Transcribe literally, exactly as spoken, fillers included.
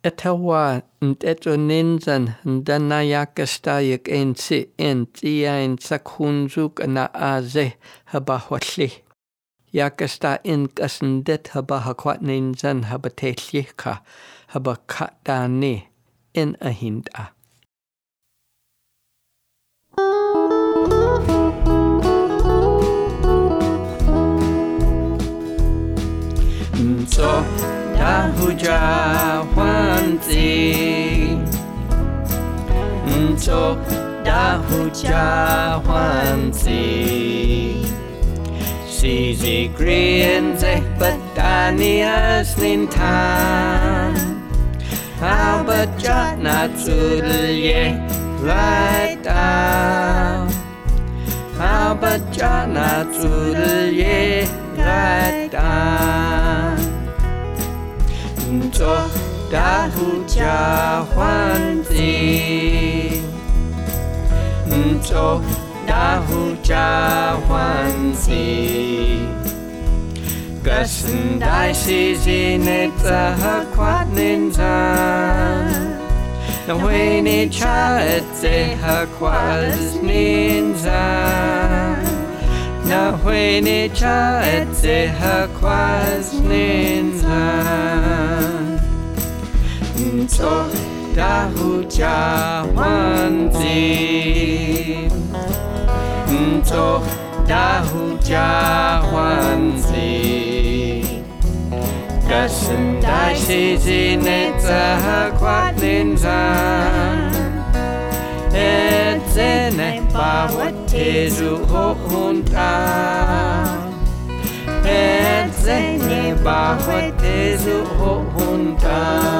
Etawa nteto ninzan ndanayakastayik ensi entiain sakhunzuk na aze habahwali. Yakasta in kasendet habahakwat ninzan habatelyika habakatani in ahinda. So dahuja wanzi so dahuja wanzi Sizi grienze batanias nintan Abaja natsulye raita Abaja natsulye raita So dahuja wanzi So dahuja wanzi Gasendai sizi netza hakwat ninzan Na weni chaetze hakwaz ninzan Na weni chaetze hakwaz ninzan So dahuja wanzi So dahuja wanzi Gasendai sizi netza hakwat ninzan Edzene bawatezu hohunta Edzene bawatezu hohunta